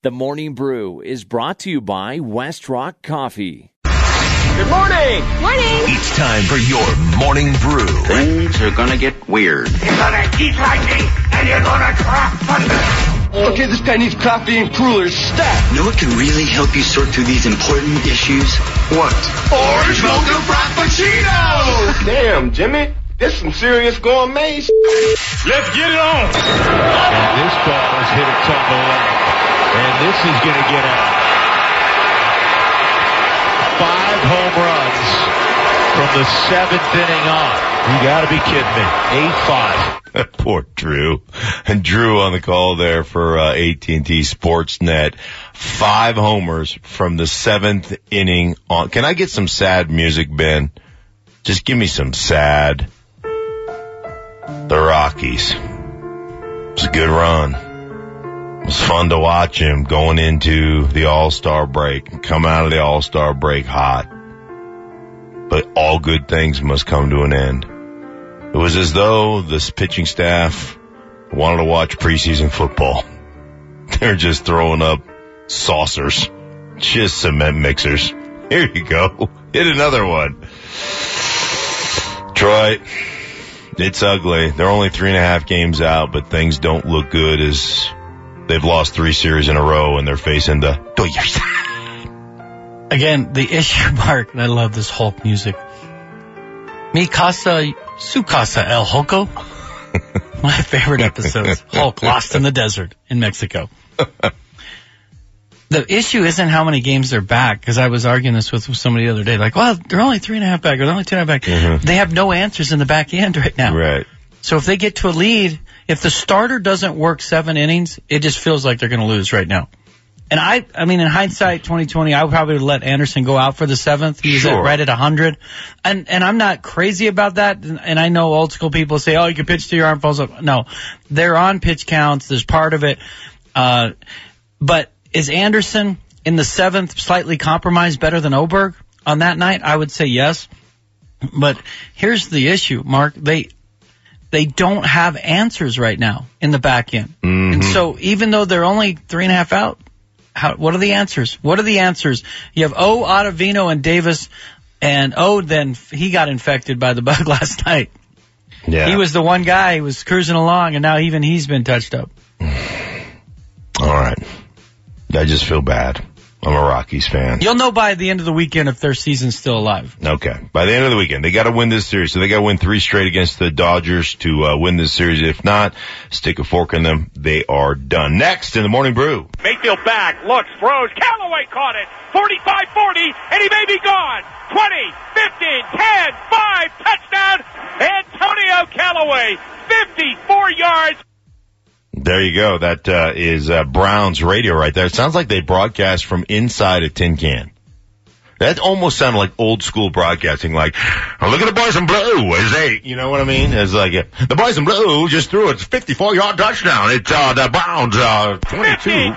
The Morning Brew is brought to you by West Rock Coffee. Good morning! Morning! It's time for your Morning Brew. Things are gonna get weird. You're gonna eat lightning, and you're gonna drop thunder. Okay, this guy needs coffee and crullers stat. You know what can really help you sort through these important issues? What? Orange mocha frappuccino! Damn, Jimmy. This some serious gourmet. Let's get it on! And this ball has hit its on the leg. And this is going to get out. 5 home runs from the 7th inning on. You got to be kidding me. 8-5. Poor Drew. And Drew on the call there for AT&T Sportsnet. 5 homers from the 7th inning on. Can I get some sad music, Ben? Just give me some sad. The Rockies. It was a good run. It was fun to watch him going into the All-Star break and come out of the All-Star break hot. But all good things must come to an end. It was as though this pitching staff wanted to watch preseason football. They're just throwing up saucers. Just cement mixers. Here you go. Hit another one. Detroit, it's ugly. They're only 3.5 games out, but things don't look good as they've lost 3 series in a row and they're facing the Dodgers. Again, the issue, Mark, and I love this Hulk music. Mi casa, su casa, El Hulko. My favorite episodes. Hulk lost in the desert in Mexico. The issue isn't how many games they're back, because I was arguing this with somebody the other day. Like, well, they're only 3.5 back, or they're only 2.5 back. Mm-hmm. They have no answers in the back end right now. Right. So if they get to a lead, if the starter doesn't work 7 innings, it just feels like they're going to lose right now. And I mean, in hindsight, 2020, I would probably let Anderson go out for the 7th. He's right at 100. And I'm not crazy about that. And I know old school people say, oh, you can pitch till your arm falls off. No, they're on pitch counts. There's part of it. But is Anderson in the 7th slightly compromised better than Oberg on that night? I would say yes. But here's the issue, Mark. They don't have answers right now in the back end. Mm-hmm. And so even though they're only 3.5 out, what are the answers? What are the answers? You have Ottavino and Davis, and then he got infected by the bug last night. Yeah. He was the one guy who was cruising along, and now even he's been touched up. All right. I just feel bad. I'm a Rockies fan. You'll know by the end of the weekend if their season's still alive. Okay. By the end of the weekend, they got to win this series. So they got to win 3 straight against the Dodgers to win this series. If not, stick a fork in them. They are done. Next in the Morning Brew. Mayfield back, looks, throws. Callaway caught it. 45-40, and he may be gone. 20, 15, 10, 5, touchdown. Antonio Callaway, 54 yards. There you go. That is Browns radio right there. It sounds like they broadcast from inside a tin can. That almost sounded like old school broadcasting, like, oh, look at the boys in blue. You know what I mean? It's like, the boys in blue just threw a 54-yard touchdown. It's the Browns 22. 15, 10, 5,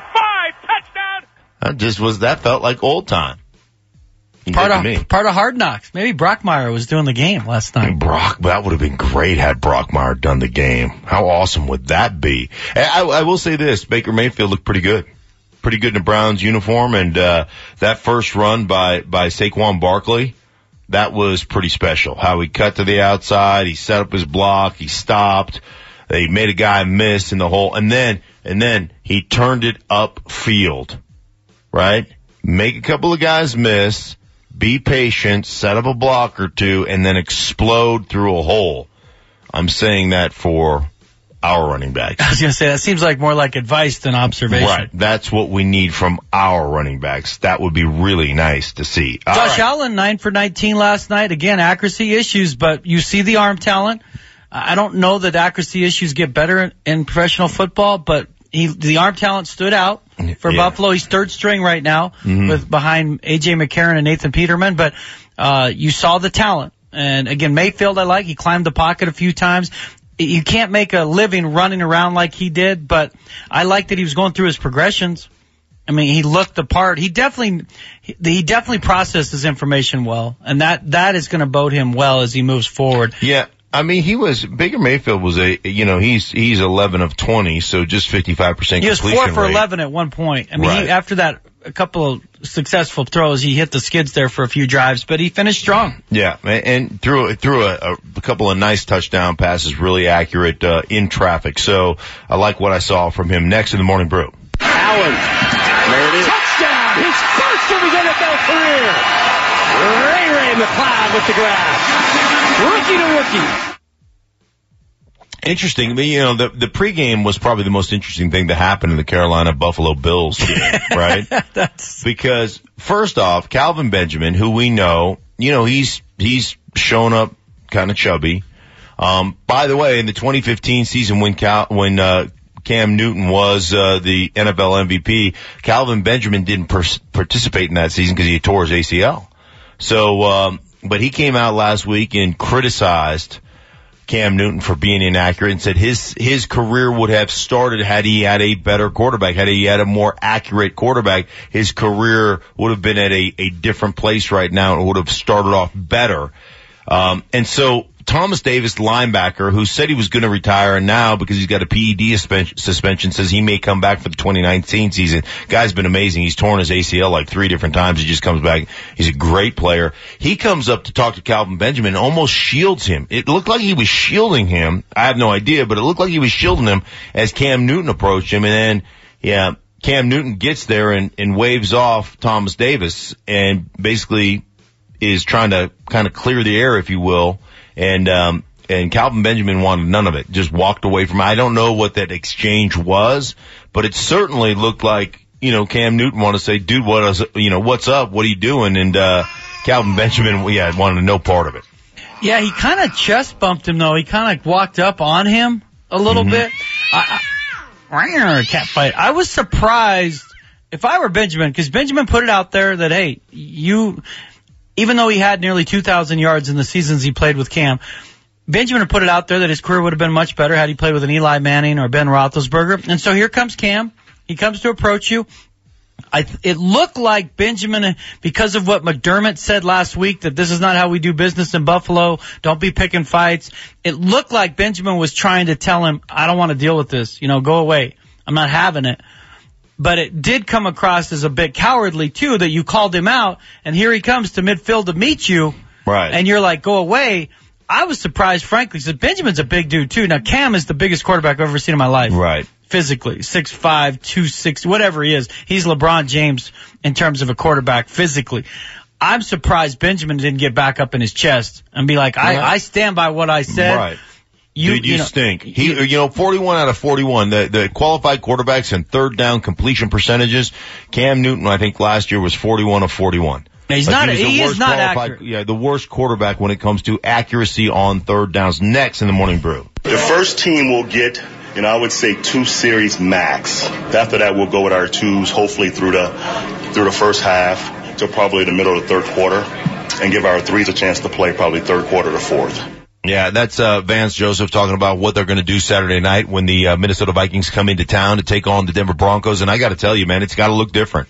touchdown. That felt like old time. Part of Hard Knocks. Maybe Brockmeyer was doing the game last night. That would have been great had Brockmeyer done the game. How awesome would that be? I will say this, Baker Mayfield looked pretty good. Pretty good in the Browns uniform, and that first run by Saquon Barkley, that was pretty special. How he cut to the outside, he set up his block, he stopped, they made a guy miss in the hole, and then he turned it upfield, right? Make a couple of guys miss, be patient, set up a block or two, and then explode through a hole. I'm saying that for our running backs. I was going to say, that seems like more like advice than observation. Right. That's what we need from our running backs. That would be really nice to see. Josh Allen, 9 for 19 last night. Again, accuracy issues, but you see the arm talent. I don't know that accuracy issues get better in professional football, but the arm talent stood out for Buffalo. He's third string right now with behind A.J. McCarron and Nathan Peterman, but you saw the talent. And again, Mayfield I like. He climbed the pocket a few times. You can't make a living running around like he did, but I like that he was going through his progressions. I mean, he looked the part. He definitely processed his information well, and that is going to bode him well as he moves forward. Yeah. I mean, Baker Mayfield was he's 11 of 20, so just 55% completion rate. He was 4 for 11 at one point. I mean, Right. after that, a couple of successful throws, he hit the skids there for a few drives, but he finished strong. Yeah, and threw a couple of nice touchdown passes, really accurate in traffic. So I like what I saw from him. Next in the Morning Brew. Allen. There it is. Touchdown! His first of his NFL career. Ray McCloud with the grab. Rookie to rookie. Interesting. The pregame was probably the most interesting thing to happen in the Carolina Buffalo Bills game, right? Because first off, Calvin Benjamin, who we know, he's shown up kind of chubby. By the way, in the 2015 season when Cam Newton was the NFL MVP, Calvin Benjamin didn't participate in that season because he tore his ACL. So, but he came out last week and criticized Cam Newton for being inaccurate and said his career would have started had he had a better quarterback, had he had a more accurate quarterback. His career would have been at a different place right now and would have started off better. And so Thomas Davis, linebacker, who said he was going to retire, and now because he's got a PED suspension, says he may come back for the 2019 season. Guy's been amazing. He's torn his ACL like 3 different times. He just comes back. He's a great player. He comes up to talk to Calvin Benjamin and almost shields him. It looked like he was shielding him. I have no idea, but it looked like he was shielding him as Cam Newton approached him. And then, Cam Newton gets there and waves off Thomas Davis and basically is trying to kind of clear the air, if you will. And Calvin Benjamin wanted none of it, just walked away from it. I don't know what that exchange was, but it certainly looked like, Cam Newton wanted to say, dude, what's up? What are you doing? And, Calvin Benjamin, wanted no part of it. Yeah, he kind of chest bumped him though. He kind of walked up on him a little bit. Cat fight. I was surprised if I were Benjamin, because Benjamin put it out there that, hey, even though he had nearly 2,000 yards in the seasons he played with Cam, Benjamin put it out there that his career would have been much better had he played with an Eli Manning or Ben Roethlisberger. And so here comes Cam. He comes to approach you. It looked like Benjamin, because of what McDermott said last week, that this is not how we do business in Buffalo. Don't be picking fights. It looked like Benjamin was trying to tell him, I don't want to deal with this. Go away. I'm not having it. But it did come across as a bit cowardly, too, that you called him out, and here he comes to midfield to meet you. Right. And you're like, go away. I was surprised, frankly, because Benjamin's a big dude, too. Now, Cam is the biggest quarterback I've ever seen in my life. Right. Physically. 6'5", 260, whatever he is. He's LeBron James in terms of a quarterback physically. I'm surprised Benjamin didn't get back up in his chest and be like, I stand by what I said. Right. You stink. 41 out of 41. The qualified quarterbacks and third down completion percentages. Cam Newton, I think last year was 41 of 41. He is not accurate. Yeah, the worst quarterback when it comes to accuracy on third downs. Next in the Morning Brew. The first team will get, I would say 2 series max. After that, we'll go with our 2s, hopefully through the first half to probably the middle of the third quarter, and give our 3s a chance to play probably third quarter to fourth. Yeah, that's Vance Joseph talking about what they're going to do Saturday night when the Minnesota Vikings come into town to take on the Denver Broncos. And I got to tell you, man, it's got to look different.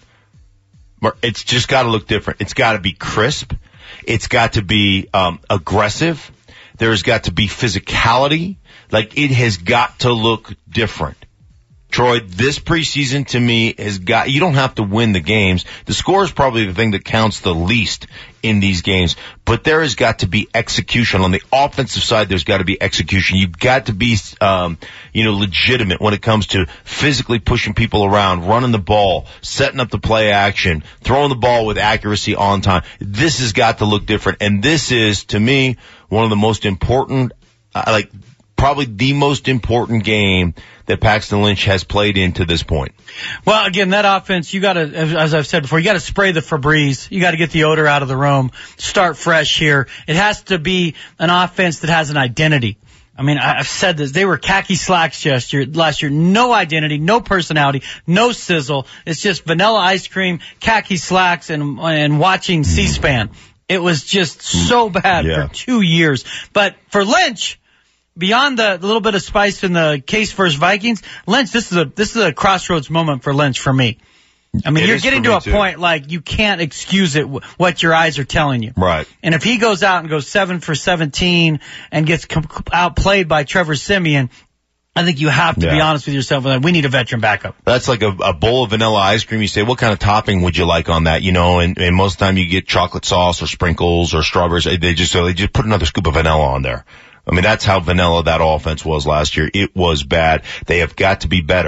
It's just got to look different. It's got to be crisp. It's got to be aggressive. There's got to be physicality. Like, it has got to look different. Troy, this preseason to me you don't have to win the games. The score is probably the thing that counts the least in these games, but there has got to be execution. On the offensive side, there's got to be execution. You've got to be, legitimate when it comes to physically pushing people around, running the ball, setting up the play action, throwing the ball with accuracy on time. This has got to look different. And this is, to me, one of the most important, probably the most important game that Paxton Lynch has played in to this point. Well, again, that offense, you gotta, as I've said before, you gotta spray the Febreze. You gotta get the odor out of the room. Start fresh here. It has to be an offense that has an identity. I mean, I've said this. They were khaki slacks last year. No identity, no personality, no sizzle. It's just vanilla ice cream, khaki slacks, and watching C-SPAN. It was just so bad for 2 years. But for Lynch, beyond the little bit of spice in the case versus Vikings, Lynch, this is a crossroads moment for Lynch for me. I mean, you're getting to a point like you can't excuse it, what your eyes are telling you. Right. And if he goes out and goes 7 for 17 and gets outplayed by Trevor Siemian, I think you have to be honest with yourself. Like, we need a veteran backup. That's like a bowl of vanilla ice cream. You say, what kind of topping would you like on that? You know, and most of the time you get chocolate sauce or sprinkles or strawberries. They just put another scoop of vanilla on there. I mean, that's how vanilla that offense was last year. It was bad. They have got to be better.